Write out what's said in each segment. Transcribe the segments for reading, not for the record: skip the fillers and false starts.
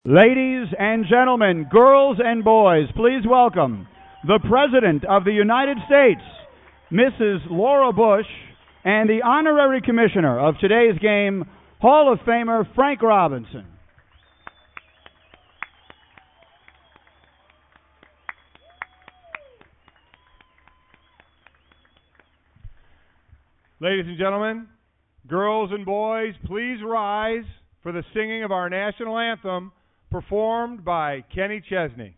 Ladies and gentlemen, girls and boys, please welcome the President of the United States, Mrs. Laura Bush, and the Honorary Commissioner of today's game, Hall of Famer Frank Robinson. Ladies and gentlemen, girls and boys, please rise for the singing of our national anthem, performed by Kenny Chesney.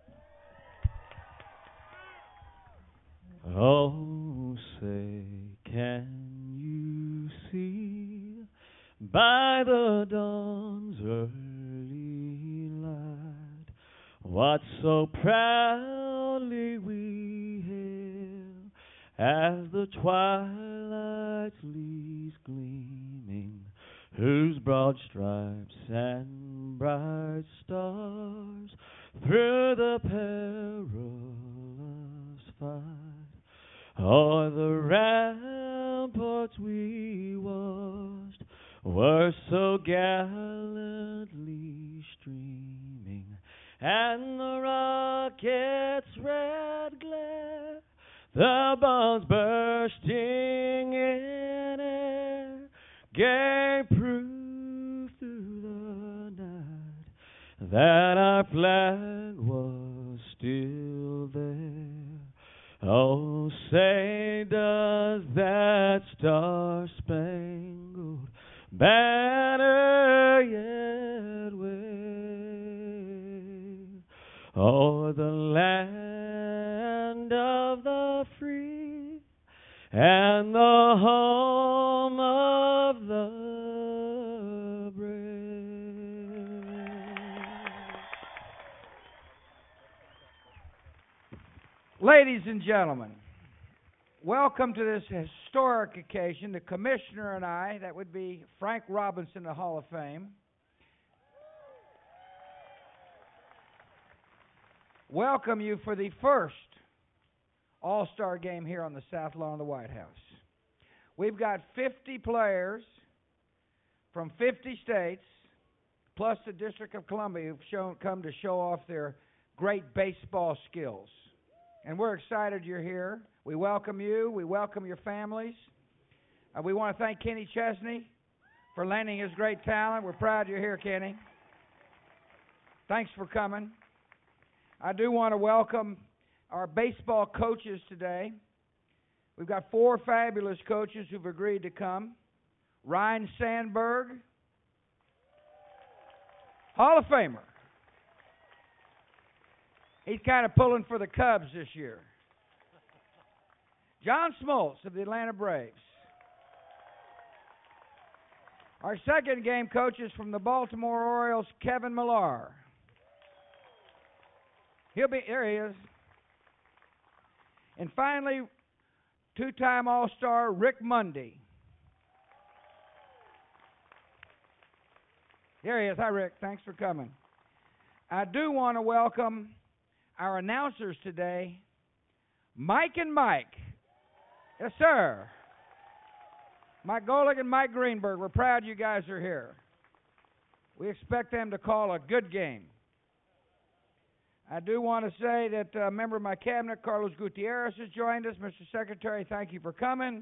Oh, say, can you see by the dawn's early light what so proudly we hail as the twilight leaves gleaming, whose broad stripes and bright stars through the perilous fight o'er the ramparts we watched were so gallantly streaming, and the rocket's red glare, the bombs bursting in air, gave proof through the night that our flag was still there. Oh, say, does that star-spangled banner yet wave o'er the land of the free and the home of the brave? Ladies and gentlemen, welcome to this historic occasion. The Commissioner and I, that would be Frank Robinson, the Hall of Fame, welcome you for the first All-Star game here on the South Lawn of the White House. We've got 50 players from 50 states, plus the District of Columbia, who've come to show off their great baseball skills. And we're excited you're here. We welcome you. We welcome your families. We want to thank Kenny Chesney for lending his great talent. We're proud you're here, Kenny. Thanks for coming. I do want to welcome our baseball coaches today. We've got 4 fabulous coaches who've agreed to come. Ryne Sandberg, Hall of Famer. He's kind of pulling for the Cubs this year. John Smoltz of the Atlanta Braves. Our second game coach is from the Baltimore Orioles, Kevin Millar. There he is. And finally, 2-time All-Star Rick Mundy. There he is. Hi, Rick. Thanks for coming. I do want to welcome our announcers today, Mike and Mike. Yes, sir. Mike Golick and Mike Greenberg. We're proud you guys are here. We expect them to call a good game. I do want to say that a member of my cabinet, Carlos Gutierrez, has joined us. Mr. Secretary, thank you for coming.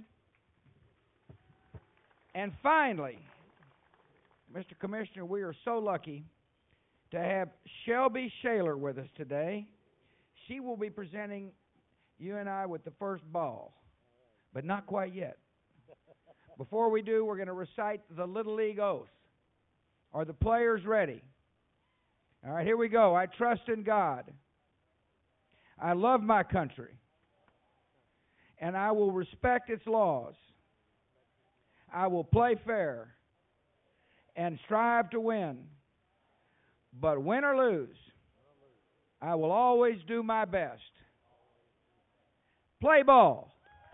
And finally, Mr. Commissioner, we are so lucky to have Shelby Shaler with us today. She will be presenting you and I with the first ball, but not quite yet. Before we do, we're going to recite the Little League Oath. Are the players ready? All right, here we go. I trust in God. I love my country, and I will respect its laws. I will play fair and strive to win, but win or lose, I will always do my best. Play ball.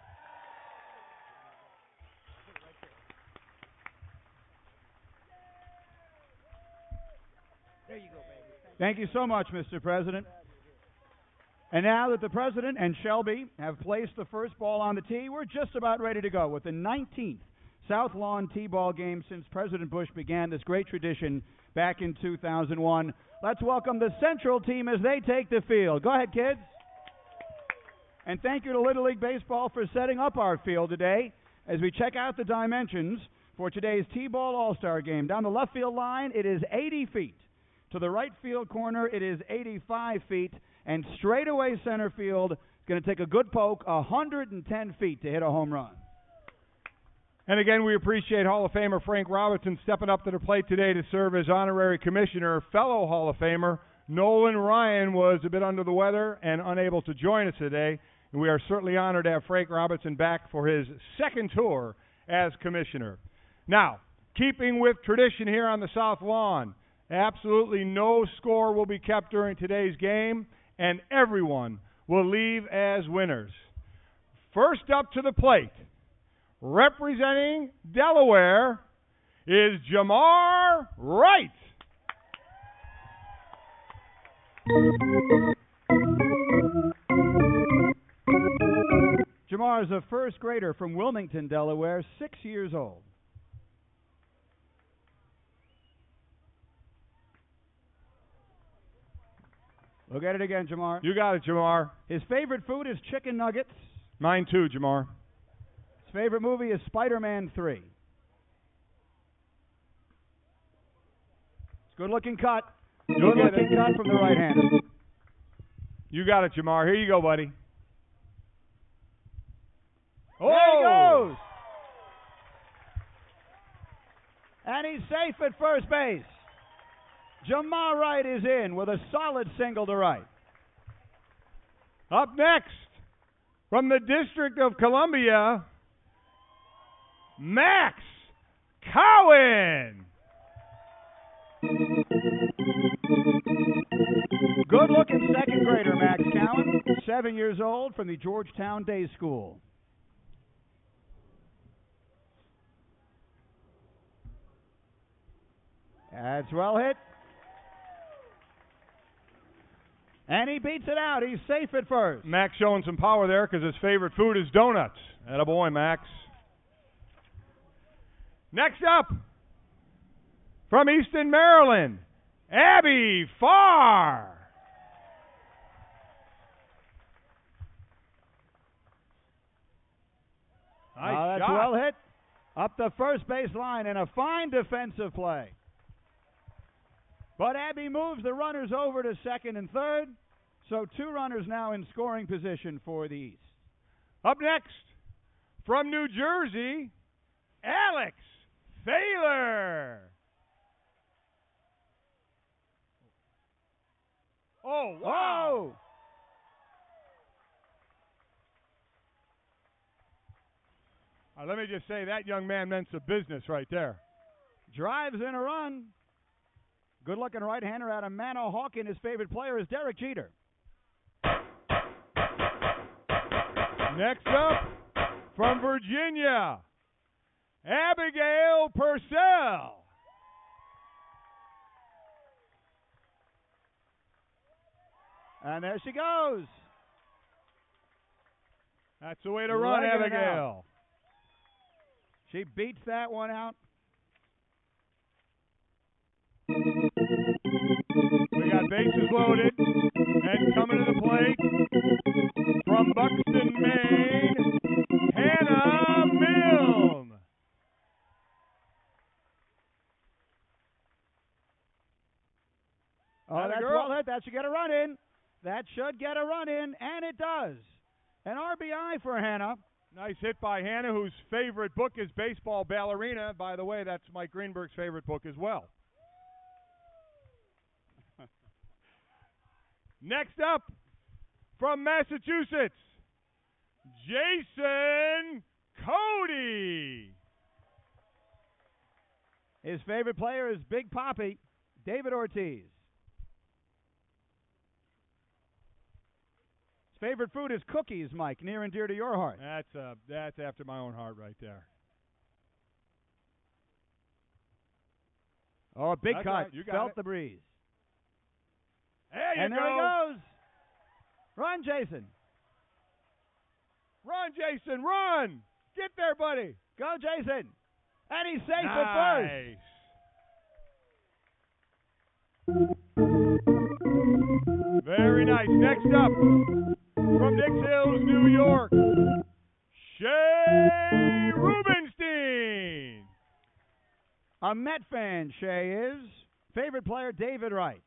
There you go, baby. Thank you so much, Mr. President. And now that the President and Shelby have placed the first ball on the tee, we're just about ready to go with the 19th South Lawn T-ball game since President Bush began this great tradition back in 2001. Let's welcome the Central team as they take the field. Go ahead, kids. And thank you to Little League Baseball for setting up our field today as we check out the dimensions for today's T-Ball All-Star Game. Down the left field line, it is 80 feet. To the right field corner, it is 85 feet. And straightaway center field is going to take a good poke, 110 feet to hit a home run. And again, we appreciate Hall of Famer Frank Robertson stepping up to the plate today to serve as honorary commissioner. Fellow Hall of Famer Nolan Ryan was a bit under the weather and unable to join us today. And we are certainly honored to have Frank Robertson back for his second tour as commissioner. Now, keeping with tradition here on the South Lawn, absolutely no score will be kept during today's game, and everyone will leave as winners. First up to the plate, representing Delaware, is Jamar Wright. Jamar is a first grader from Wilmington, Delaware, 6 years old. Look at it again, Jamar. You got it, Jamar. His favorite food is chicken nuggets. Mine too, Jamar. His favorite movie is Spider-Man 3. It's a good-looking cut. Good-looking cut from the right-hander. You got it, Jamar. Here you go, buddy. There he goes. And he's safe at first base. Jamar Wright is in with a solid single to right. Up next, from the District of Columbia, Max Cowan. Good-looking second grader, Max Cowan, 7 years old, from the Georgetown Day School. That's well hit. And he beats it out. He's safe at first. Max showing some power there because his favorite food is donuts. Attaboy, Max. Next up, from Easton, Maryland, Abby Farr. Nice that's shot. well hit. Up the first base line and a fine defensive play. But Abby moves the runners over to second and third, so 2 runners now in scoring position for the East. Up next, from New Jersey, Alex Thaler. Oh, wow. Let me just say, that young man meant some business right there. Drives in a run. Good-looking right-hander out of Manahawkin. His favorite player is Derek Jeter. Next up, from Virginia, Abigail Purcell. And there she goes. That's the way to run, Abigail. She beats that one out. We got bases loaded, and coming to the plate from Buxton, Maine, Hannah Milne. Oh, that's well hit. That should get a run in. That should get a run in, and it does. An RBI for Hannah. Nice hit by Hannah, whose favorite book is Baseball Ballerina. By the way, that's Mike Greenberg's favorite book as well. Next up, from Massachusetts, Jason Cody. His favorite player is Big Papi, David Ortiz. His favorite food is cookies, Mike, near and dear to your heart. That's after my own heart right there. Oh, a big That's cut. right. You got Felt it. the breeze. There you and go. there he goes. Run, Jason. Run, Jason, run. Get there, buddy. Go, Jason. And he's safe Nice. at first. Very nice. Next up, from Nix Hills, New York, Shay Rubenstein. A Met fan, Shay is. Favorite player, David Wright.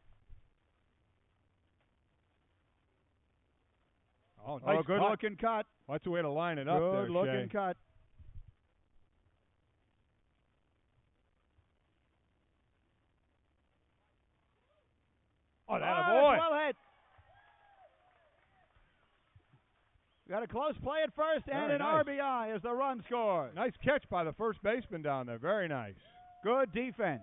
Oh, nice good cut. looking cut. That's the way to line it up there, Good looking Shay. cut. Oh, that that's boy. well hit. Got a close play at first and Very an nice. RBI as the run scores. Nice catch by the first baseman down there. Very nice. Good defense.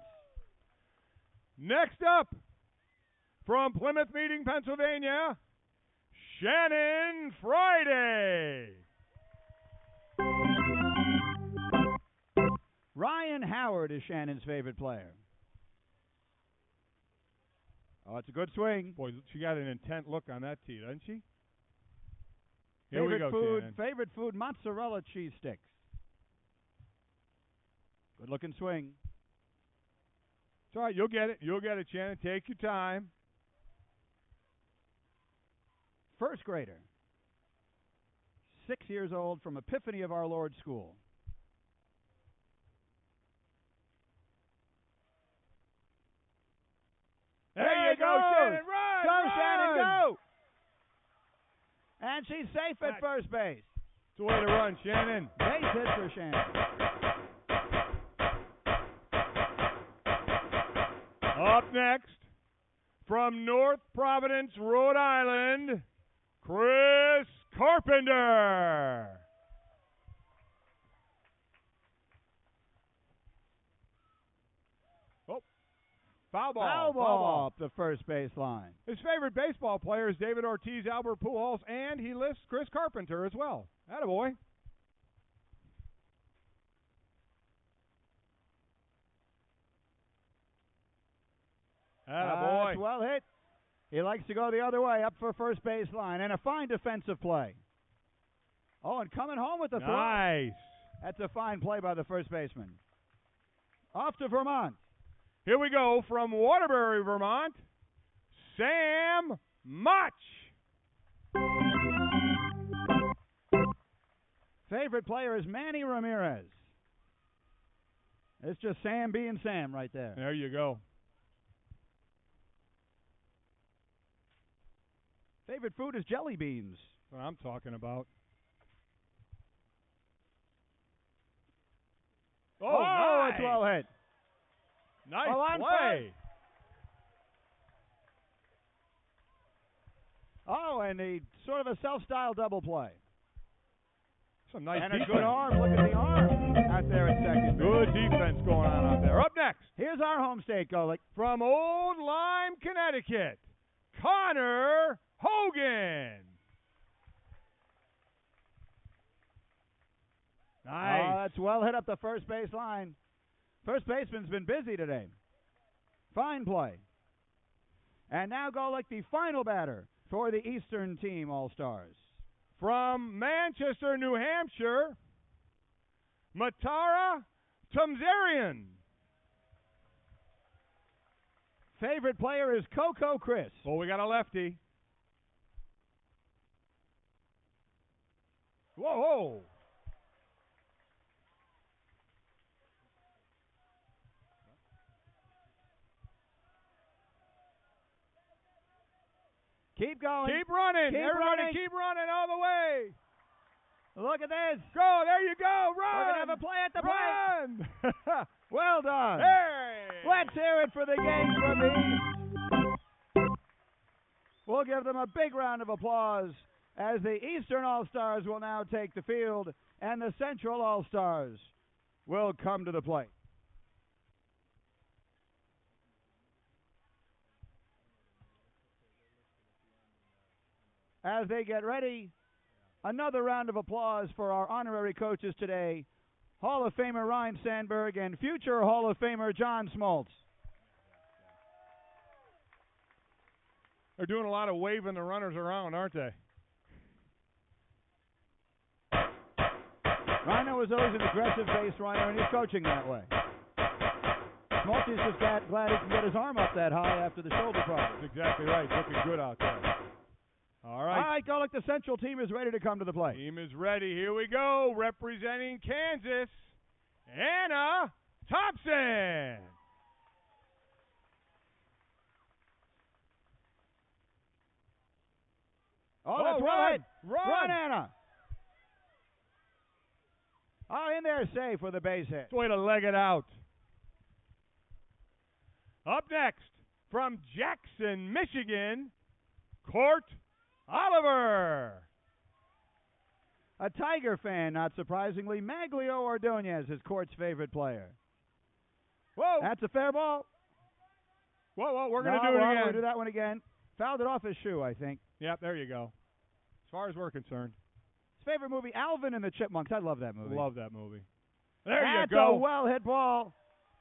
Next up, from Plymouth Meeting, Pennsylvania, Shannon Friday. Ryan Howard is Shannon's favorite player. Oh, it's a good swing. Boy, she got an intent look on that tee, doesn't she? Here we Favorite go, food, Shannon. favorite food, mozzarella cheese sticks. Good looking swing. It's all right. You'll get it. You'll get it, Shannon. Take your time. First grader. 6 years old from Epiphany of Our Lord School. There you go, goes. Shannon. Run! Go, run! Shannon, go! And she's safe at first base. It's the way to run, Shannon. Base hit for Shannon. Up next, from North Providence, Rhode Island, Chris Carpenter. Oh, foul ball. Foul ball up the first base line. His favorite baseball player is David Ortiz, Albert Pujols, and he lists Chris Carpenter as well. Attaboy. Attaboy. That's well hit. He likes to go the other way, up for first base line, and a fine defensive play. Oh, and coming home with the throw. Nice. That's a fine play by the first baseman. Off to Vermont. Here we go from Waterbury, Vermont, Sam Mach. Favorite player is Manny Ramirez. It's just Sam being Sam right there. There you go. Favorite food is jelly beans. That's what I'm talking about. Oh, nice. It's well hit. Nice Oh, on play. Oh, and a sort of a self-styled double play. Some nice And a defense. good arm. Look at the arm out there at second base. Good defense going on out there. Up next, Here's our home state goalie. from Old Lyme, Connecticut, Connor Hogan. Nice. Oh, that's well hit up the first base line. First baseman's been busy today. Fine play. And now go like the final batter for the Eastern Team All-Stars. From Manchester, New Hampshire, Matara Tumzarian. Favorite player is Coco Chris. Well, we got a lefty. Whoa, whoa. Keep going. Keep running. Keep Everybody running. keep running all the way. Look at this. Go. There you go. Run. We're going to have a play at the plate. Run. Well done. Hey. Let's hear it for the game from the East. We'll give them a big round of applause as the Eastern All-Stars will now take the field and the Central All-Stars will come to the plate. As they get ready, another round of applause for our honorary coaches today, Hall of Famer Ryan Sandberg and future Hall of Famer John Smoltz. They're doing a lot of waving the runners around, aren't they? Rhino is always an aggressive base runner, and he's coaching that way. Smokey's just glad he can get his arm up that high after the shoulder problem. That's exactly right. It's looking good out there. All right. All right, Golick, the Central team is ready to come to the plate. Team is ready. Here we go. Representing Kansas, Anna Thompson. Oh, that's run. right. Run, Anna. Oh, in there safe with a base hit. Way to leg it out. Up next, from Jackson, Michigan, Court Oliver. A Tiger fan, not surprisingly. Maglio Ordonez is Court's favorite player. Whoa. That's a fair ball. Whoa, we're going to do it We're again. going to do that one again. Fouled it off his shoe, I think. Yep, there you go. As far as we're concerned. His favorite movie, Alvin and the Chipmunks. I love that movie. Love that movie. There That's you go. a well-hit ball.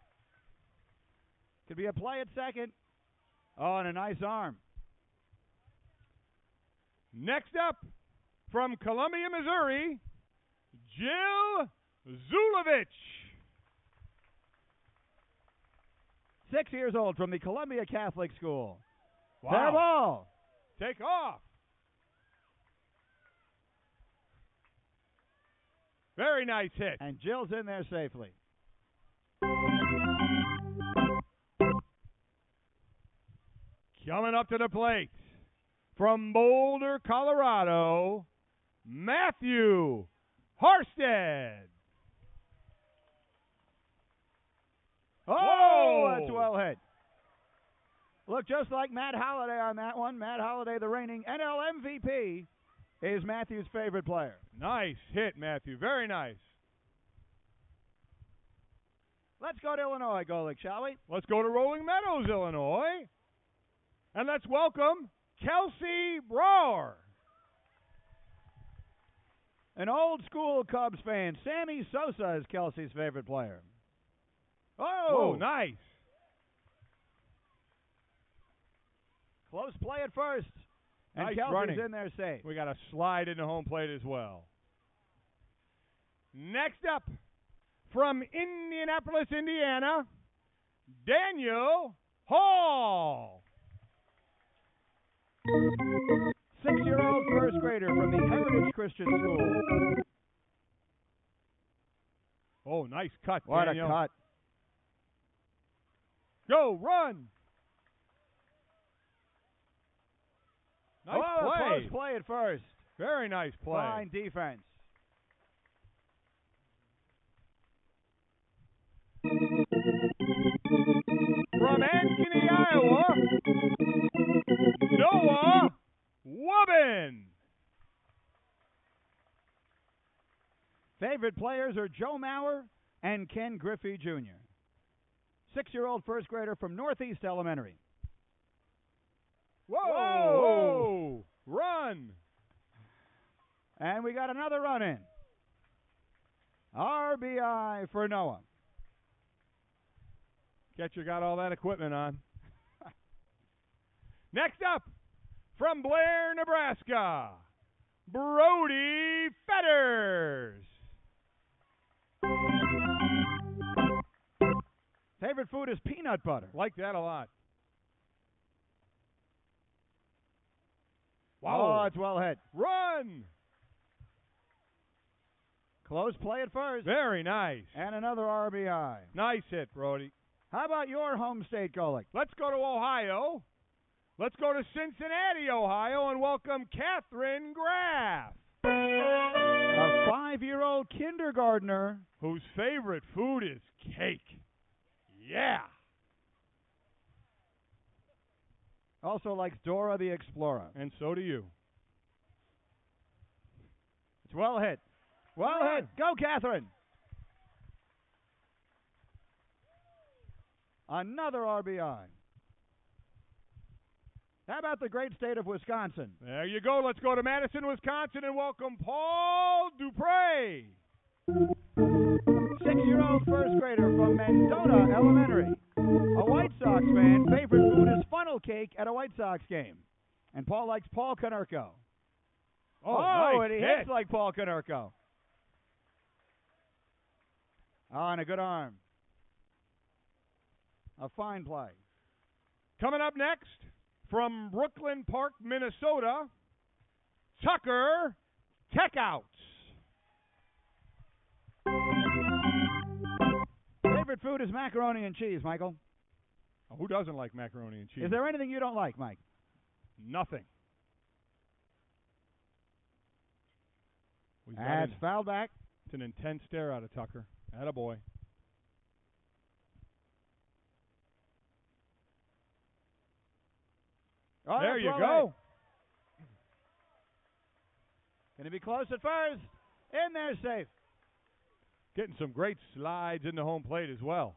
Could be a play at second. Oh, and a nice arm. Next up, from Columbia, Missouri, Jill Zulovich. 6 years old from the Columbia Catholic School. Wow. Fair ball. Take off. Very nice hit. And Jill's in there safely. Coming up to the plate, from Boulder, Colorado, Matthew Harstead. Oh, Whoa. that's well hit. Look, just like Matt Holliday on that one. Matt Holliday, the reigning NL MVP, is Matthew's favorite player. Nice hit, Matthew. Very nice. Let's go to Illinois, Golick, shall we? Let's go to Rolling Meadows, Illinois. And let's welcome Kelsey Brower. An old school Cubs fan, Sammy Sosa is Kelsey's favorite player. Oh, nice. Close play at first. And Nice Kelsey's running. in there safe. We got a slide into home plate as well. Next up, from Indianapolis, Indiana, Daniel Hall. 6-year-old first grader from the Heritage Christian School. Oh, nice cut, What Daniel. a cut. Go, run. Nice play. Close play at first. Very nice play. Fine defense. From Ankeny, Iowa, Noah Wubbin. Favorite players are Joe Mauer and Ken Griffey Jr. 6-year-old first grader from Northeast Elementary. Whoa! Run! And we got another run in. RBI for Noah. Catcher got all that equipment on. Next up, from Blair, Nebraska, Brody Fetters. Favorite food is peanut butter. Like that a lot. Wow. Oh, it's well hit. Run! Close play at first. Very nice. And another RBI. Nice hit, Brody. How about your home state, Golick? Let's go to Ohio. Let's go to Cincinnati, Ohio, and welcome Catherine Graff. A 5-year-old kindergartner whose favorite food is cake. Yeah. also likes Dora the Explorer. And so do you. It's well hit. Well hit. Go, Catherine. Another RBI. How about the great state of Wisconsin? There you go. Let's go to Madison, Wisconsin, and welcome Paul Dupre. 6-year-old first grader from Mendota Elementary. A White Sox fan. Favorite food is funnel cake at a White Sox game. And Paul likes Paul Konerko. Oh, nice and he hit. hits like Paul Konerko. Oh, and a good arm. A fine play. Coming up next, from Brooklyn Park, Minnesota, Tucker Techouts. Favorite food is macaroni and cheese, Michael. Oh, who doesn't like macaroni and cheese? Is there anything you don't like, Mike? Nothing. That's fouled back. It's an intense stare out of Tucker. Attaboy. Oh, there you well go. Going to be close at first. In there, safe. Getting some great slides into home plate as well.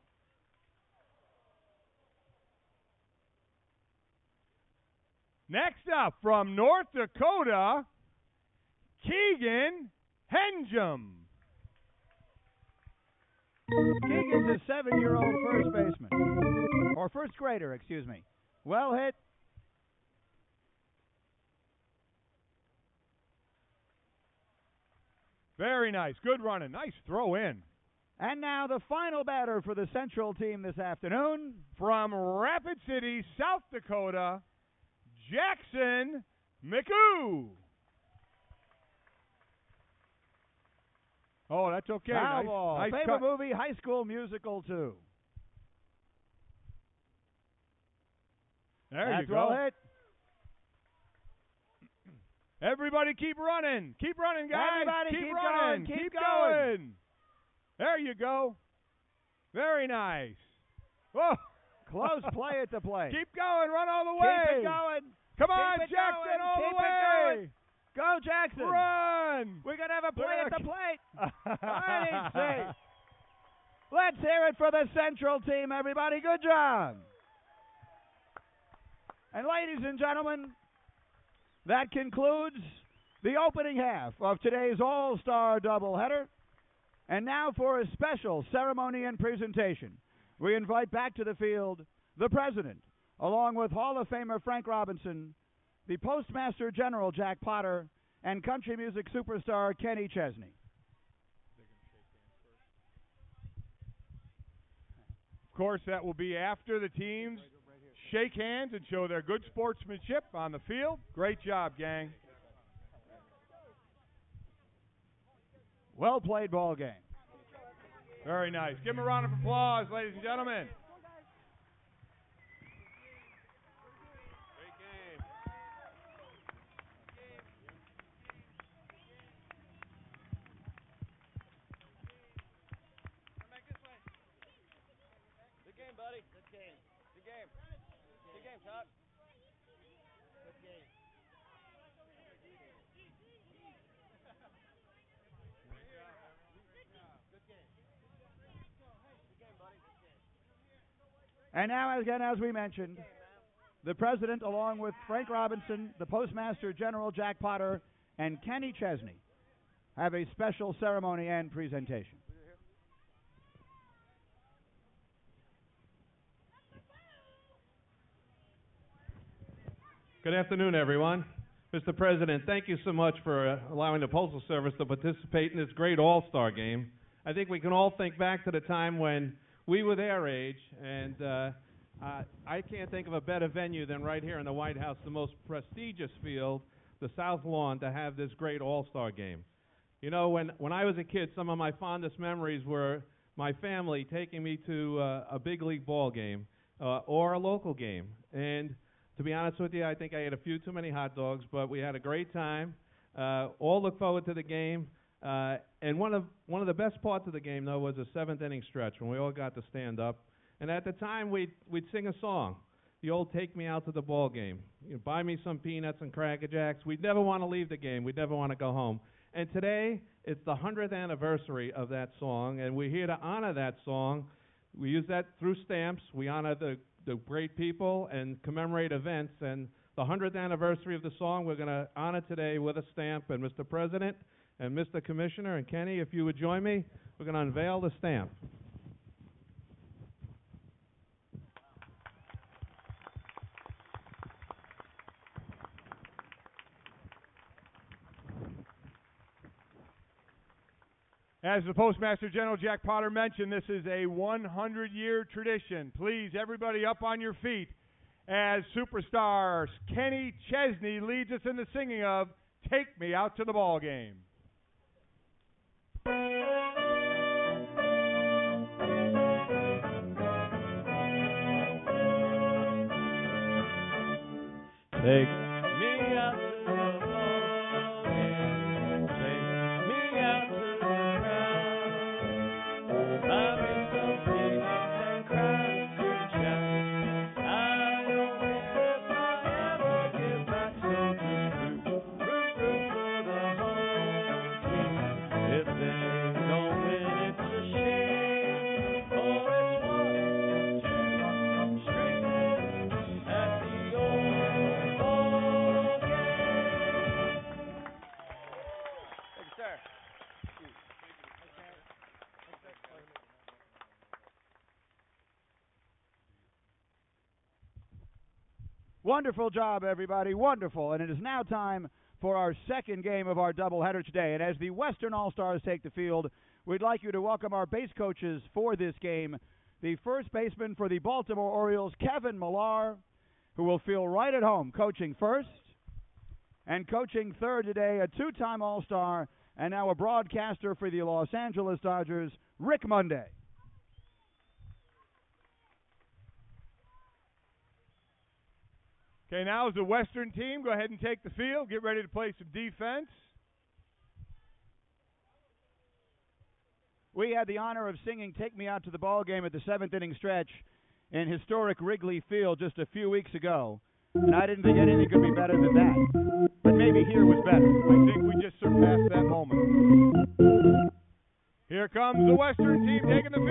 Next up, from North Dakota, Keegan Henjum. Keegan's a 7-year-old first baseman. Or first grader, excuse me. Well hit. Very nice. Good running. Nice throw in. And now the final batter for the Central team this afternoon. From Rapid City, South Dakota, Jackson McCoo. Oh, that's okay. Foul ball. Nice Favorite cut. movie, High School Musical 2. There That's you go. well hit. Everybody keep running. Keep running, guys. Everybody keep running. going. Keep going. There you go. Very nice. Whoa. Close play at the plate. Keep going. Run all the way. Keep it going. Come on, Keep it Jackson, going. all Keep the it way. going. Go, Jackson. Run. We're going to have a play Look at at the plate. I didn't say. Let's hear it for the Central team, everybody. Good job. And ladies and gentlemen, that concludes the opening half of today's All-Star doubleheader. And now for a special ceremony and presentation, we invite back to the field the President, along with Hall of Famer Frank Robinson, the Postmaster General Jack Potter, and country music superstar Kenny Chesney. Of course, that will be after the teams shake hands and show their good sportsmanship on the field. Great job, gang. Well played ball game. Very nice. Give them a round of applause, ladies and gentlemen. Great game. Come back this way. Good game, buddy. Good game. Good game. Good game, Todd. Good game. And now, again, as we mentioned, the President, along with Frank Robinson, the Postmaster General Jack Potter, and Kenny Chesney, have a special ceremony and presentation. Good afternoon, everyone. Mr. President, thank you so much for allowing the Postal Service to participate in this great All-Star game. I think we can all think back to the time when we were their age, and I can't think of a better venue than right here in the White House, the most prestigious field, the South Lawn, to have this great All-Star game. You know, when I was a kid, some of my fondest memories were my family taking me to a big league ball game or a local game. And to be honest with you, I think I ate a few too many hot dogs, but we had a great time. All look forward to the game. And one of the best parts of the game, though, was the seventh inning stretch when we all got to stand up. And at the time, we'd sing a song, the old "Take Me Out to the Ball Game." You know, buy me some peanuts and Cracker Jacks. We'd never want to leave the game. We'd never want to go home. And today, it's the 100th anniversary of that song, and we're here to honor that song. We use that through stamps. We honor the great people and commemorate events. And the 100th anniversary of the song, we're going to honor today with a stamp. And Mr. President and Mr. Commissioner and Kenny, if you would join me, we're going to unveil the stamp. As the Postmaster General Jack Potter mentioned, this is a 100-year tradition. Please, everybody up on your feet as superstar Kenny Chesney leads us in the singing of Take Me Out to the Ball Game. Take me out to the ball game. Take me out to the crowd. Buy me some peanuts and crackers, shout. I don't know if I ever get back, so just root for the home team. If they don't win, it's a shame. For it's 1, 2 straight at the old ball game. Thank you, sir. Wonderful job, everybody. Wonderful. And it is now time for our second game of our doubleheader today. And as the Western All-Stars take the field, we'd like you to welcome our base coaches for this game. The first baseman for the Baltimore Orioles, Kevin Millar, who will feel right at home coaching first. And coaching third today, a two-time All-Star and now a broadcaster for the Los Angeles Dodgers, Rick Monday. Okay, now as the Western team, go ahead and take the field. Get ready to play some defense. We had the honor of singing Take Me Out to the Ball Game at the seventh inning stretch in historic Wrigley Field just a few weeks ago. And I didn't think anything could be better than that. But maybe here was better. I think we just surpassed that moment. Here comes the Western team taking the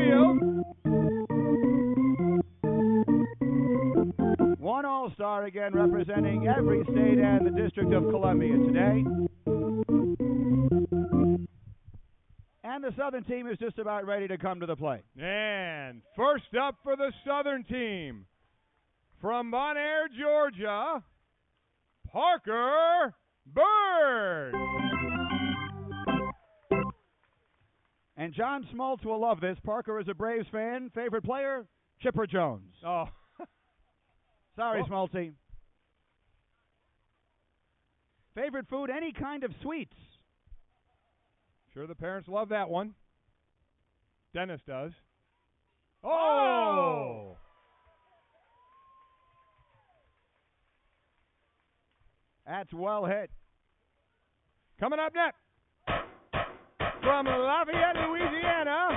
field. One All-Star again representing every state and the District of Columbia today. And the Southern team is just about ready to come to the plate. And first up for the Southern team, from Bon Air, Georgia, Parker Bird. And John Smoltz will love this. Parker is a Braves fan. Favorite player, Chipper Jones. Oh, Sorry, Smoltzy. Favorite food, any kind of sweets. sure the parents love that one. Dennis does. Oh! That's well hit. Coming up next, from Lafayette, Louisiana,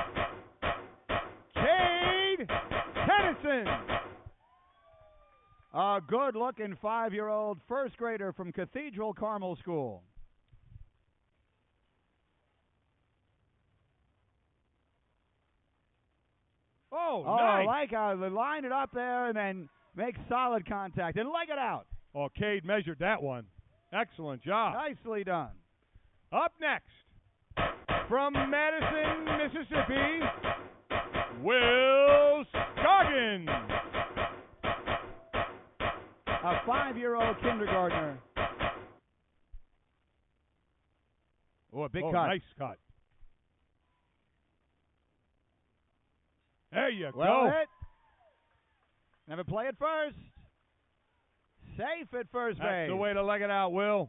Cade Tennyson. A good-looking 5-year-old first grader from Cathedral Carmel School. Oh, Oh, nice. I like how they line it up there and then make solid contact and leg it out. Oh, Cade measured that one. Excellent job. Nicely done. Up next, from Madison, Mississippi, Will Scoggins. A 5-year-old kindergartner. Oh, a big Oh, cut. nice cut. There you Well go. hit. Never play it first. Safe at first base. That's the way to leg it out, Will.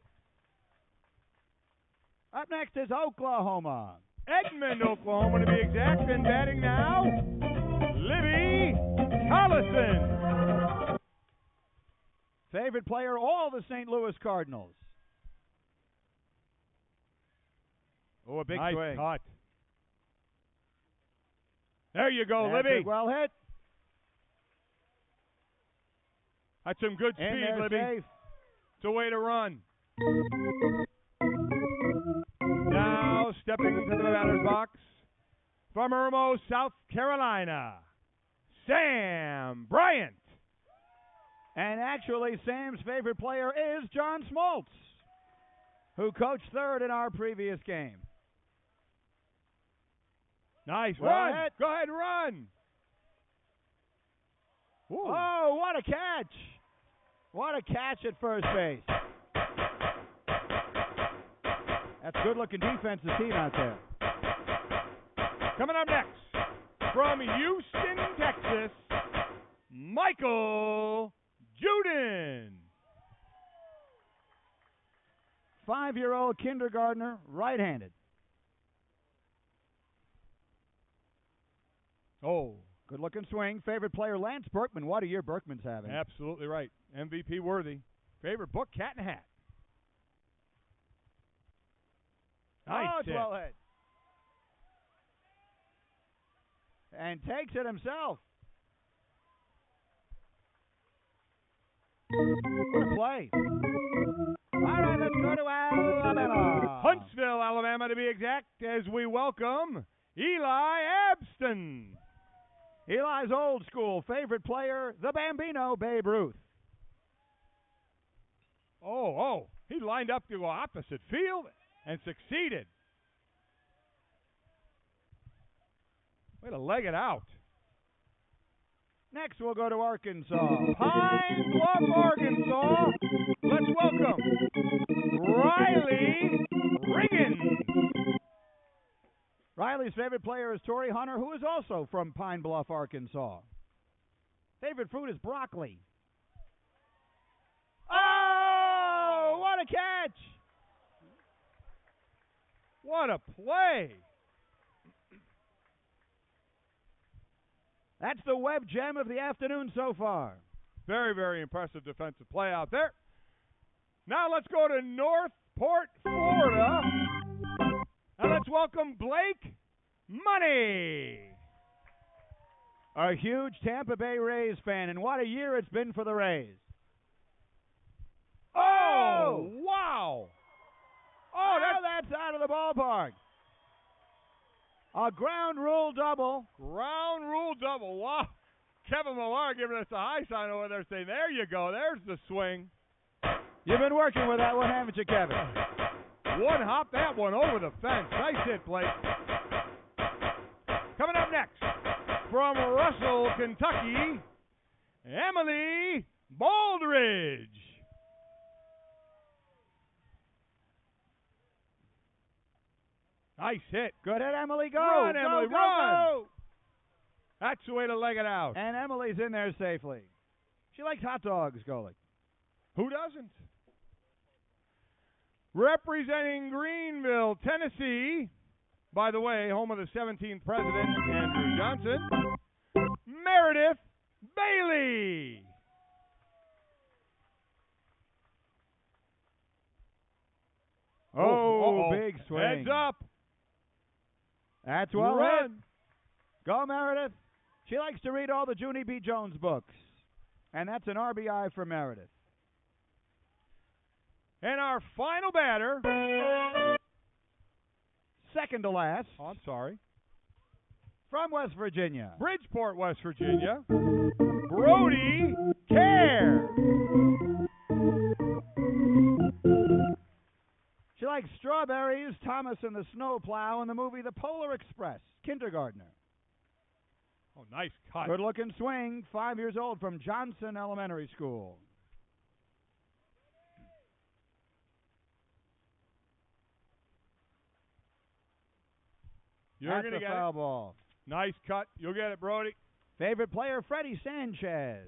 Up next is Oklahoma. Edmond, Oklahoma, to be exact. And batting now, Libby Collison. Favorite player, all the St. Louis Cardinals. Oh, a big Nice swing. cut. There you go, That's Libby. it, well hit. That's some good In speed, there, Libby. safe. It's a way to run. Now stepping into the batter's box from Irmo, South Carolina, Sam Bryant. And actually, Sam's favorite player is John Smoltz, who coached third in our previous game. Nice Well run. hit. Go ahead and run. Ooh. Oh, what a catch. What a catch at first base. That's good-looking defensive team out there. Coming up next, from Houston, Texas, Michael Juden. 5-year-old kindergartner, right-handed. Oh, Good-looking swing. Favorite player, Lance Berkman. What a year Berkman's having. absolutely right. MVP worthy. Favorite book, Cat in a Hat. Nice it's hit. well hit. And takes it himself. What a play. All right, let's go to Alabama. Huntsville, Alabama, to be exact, as we welcome Eli Abston. Eli's old school favorite player, the Bambino, Babe Ruth. Oh, he lined up to go opposite field and succeeded. Way to leg it out. Next, we'll go to Arkansas. Pine Bluff, Arkansas. Let's welcome Riley Riggins. Riley's favorite player is Torrey Hunter, who is also from Pine Bluff, Arkansas. Favorite fruit is broccoli. Oh, what a catch! What a play. That's the web gem of the afternoon so far. Very, very impressive defensive play out there. Now let's go to Northport, Florida. And let's welcome Blake Money. A huge Tampa Bay Rays fan, and what a year it's been for the Rays. Oh, wow. Oh, that's out of the ballpark. A ground rule double. ground rule double. Wow. Kevin Millar giving us a high sign over there saying, there you go. There's the swing. You've been working with that one, haven't you, Kevin? One hop that one over the fence. Nice hit, Blake. Coming up next, from Russell, Kentucky, Emily Baldridge. Nice hit. Good hit, Emily. Go. Run, go, Emily, go, run. go. That's the way to leg it out. And Emily's in there safely. She likes hot dogs, Golick. Who doesn't? Representing Greenville, Tennessee, by the way, home of the 17th president, Andrew Johnson, Meredith Bailey. Oh, uh-oh. big swing. Heads up. That's well Run. hit. Go, Meredith. She likes to read all the Junie B. Jones books. And that's an RBI for Meredith. And our final batter. Second to last. Oh, I'm sorry. From West Virginia. Bridgeport, West Virginia. Brody Care. She likes strawberries, Thomas and the Snowplow, and the movie The Polar Express. Kindergartner. Oh, nice cut. Good-looking swing. 5 years old from Johnson Elementary School. You're That's going to a get foul it. ball. Nice cut. You'll get it, Brody. Favorite player, Freddie Sanchez.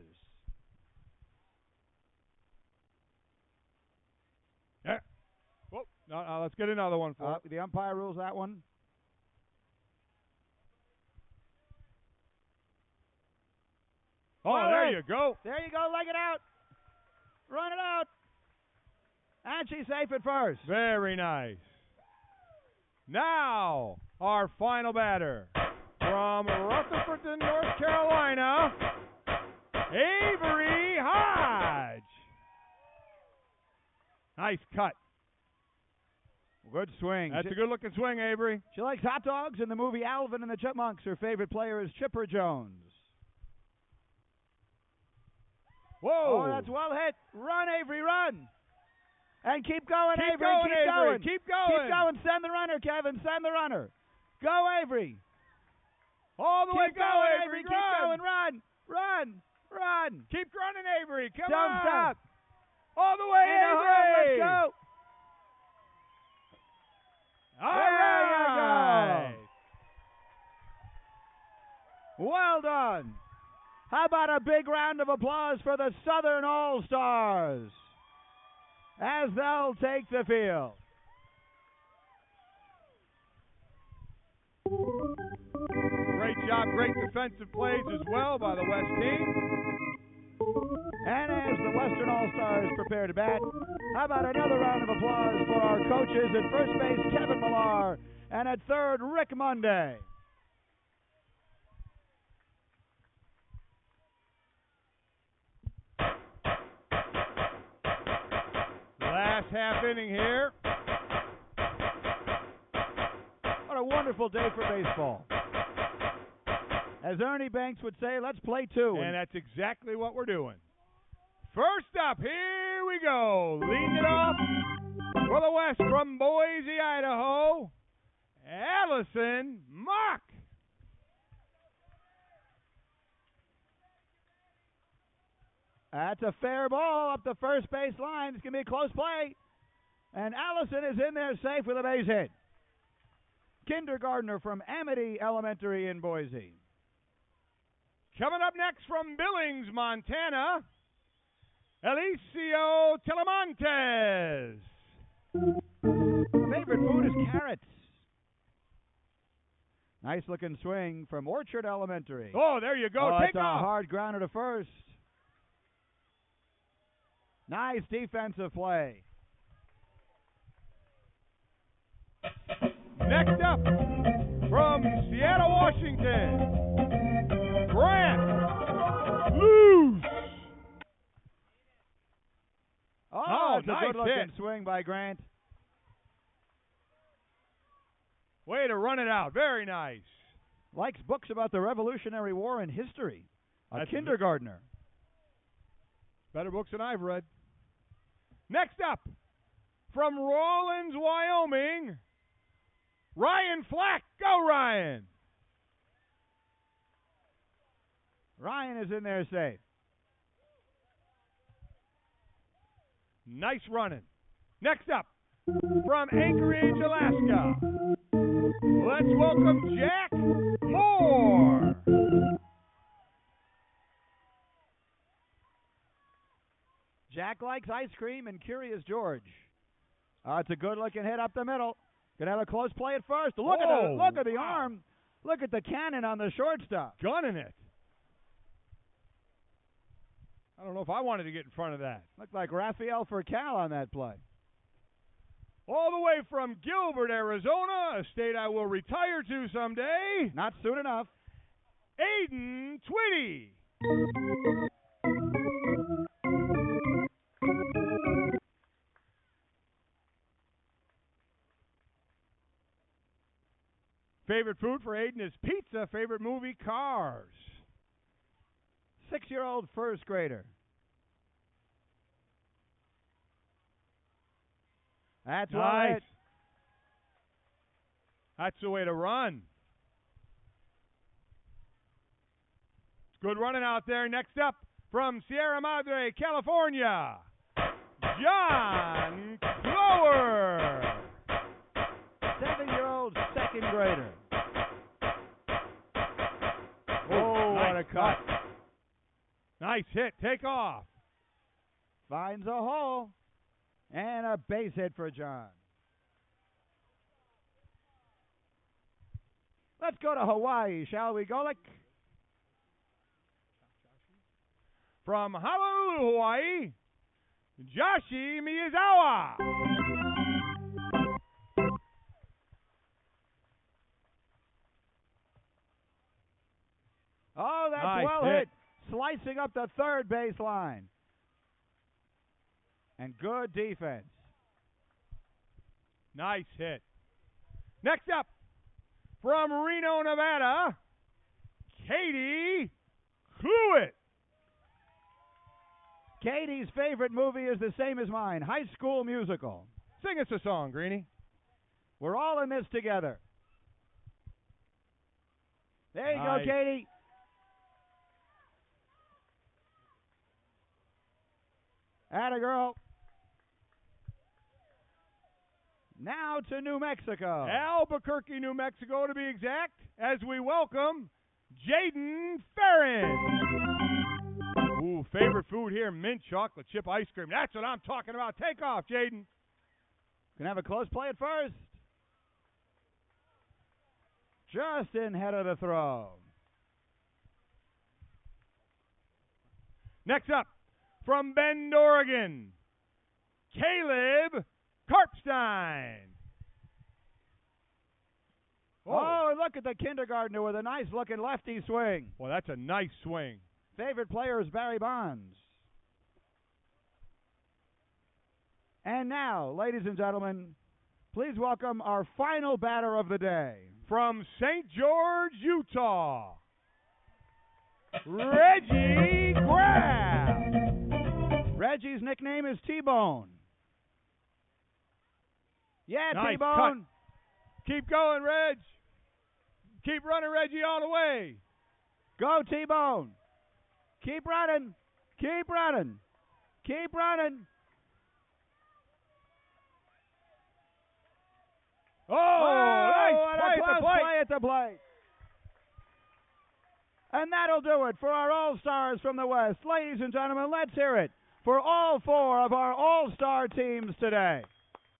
Yeah. Whoa. No, let's get another one for it. The umpire rules that one. Oh, Well, there hey. you go. There you go. Leg it out. Run it out. And she's safe at first. Very nice. Now, our final batter from Rutherford, North Carolina, Avery Hodge. Nice cut. Good swing. That's a good-looking swing, Avery. She likes hot dogs. In the movie Alvin and the Chipmunks, her favorite player is Chipper Jones. Whoa. Oh, that's well hit. Run, Avery, run. And keep going, Keep Avery. going, keep Avery. going. Keep going. Keep going. Send the runner, Kevin. Send the runner. Go, Avery. All the way, Keep go, going, Avery. Keep Run. going. Run. Run. Run. Keep running, Avery. Come Don't on. stop. All the way, In the hole. Avery. Let's go. All There you right. one. How about a big round of applause for the Southern All-Stars as they'll take the field. Great job, great defensive plays as well by the West team. And as the Western All-Stars prepare to bat, how about another round of applause for our coaches at first base, Kevin Millar, and at third, Rick Monday. Last half inning here. What a wonderful day for baseball. As Ernie Banks would say, let's play two. And that's exactly what we're doing. First up, here we go. Leading it off for the West from Boise, Idaho, Allison Mock. That's a fair ball up the first base line. It's going to be a close play. And Allison is in there safe with a base hit. Kindergartner from Amity Elementary in Boise. Coming up next from Billings, Montana, Alicio Telemontes. Favorite food is carrots. Nice looking swing from Orchard Elementary. Oh, there you go. Take Take a off. hard grounder to first. Nice defensive play. Next up, from Seattle, Washington, Grant Loose. Oh, it's nice a good-looking hit. swing by Grant. Way to run it out. Very nice. Likes books about the Revolutionary War and history. A That's kindergartner. Better books than I've read. Next up, from Rawlins, Wyoming, Ryan Flack. Go, Ryan. Ryan is in there safe. Nice running. Next up, from Anchorage, Alaska, let's welcome Jack Moore. Jack likes ice cream and Curious George. It's a good-looking hit up the middle. Gonna have a close play at first. Look at the arm. Look at the cannon on the shortstop. Gunning it. I don't know if I wanted to get in front of that. Looked like Rafael Furcal on that play. All the way from Gilbert, Arizona, a state I will retire to someday, Not soon enough. Aiden Twitty. Favorite food for Aiden is pizza. Favorite movie, Cars. 6-year-old first grader. That's well Nice. hit. That's the way to run. It's good running out there. Next up, from Sierra Madre, California, John Clower. 7-year-old second grader. Oh, nice what a cut. Nice hit. Take off. Finds a hole. And a base hit for John. Let's go to Hawaii, shall we, Golick? From Honolulu, Hawaii, Joshi Miyazawa. Oh, that's Nice well hit. hit. Slicing up the third baseline. And good defense. Nice hit. Next up, from Reno, Nevada, Katie Cluett. Katie's favorite movie is the same as mine, High School Musical. Sing us a song, Greenie. We're all in this together. There you Nice. go, Katie. Atta girl. Now to New Mexico. Albuquerque, New Mexico, to be exact, as we welcome Jaden Farron. Ooh, favorite food here, mint chocolate chip ice cream. That's what I'm talking about. Take off, Jaden. Can have a close play at first. Just in head of the throw. Next up, from Bend, Oregon, Caleb Karpstein. Oh, look at the kindergartner with a nice-looking lefty swing. Well, that's a nice swing. Favorite player is Barry Bonds. And now, ladies and gentlemen, please welcome our final batter of the day. From St. George, Utah, Reggie Graff. Reggie's nickname is T-Bone. Yeah, Nice T-Bone. Keep going, Reg. Keep running, Reggie, all the way. Go, T-Bone. Keep running. Keep running. Keep running. Oh, nice what a play at the plate. play at the plate. And that'll do it for our All-Stars from the West. Ladies and gentlemen, let's hear it for all four of our All-Star teams today.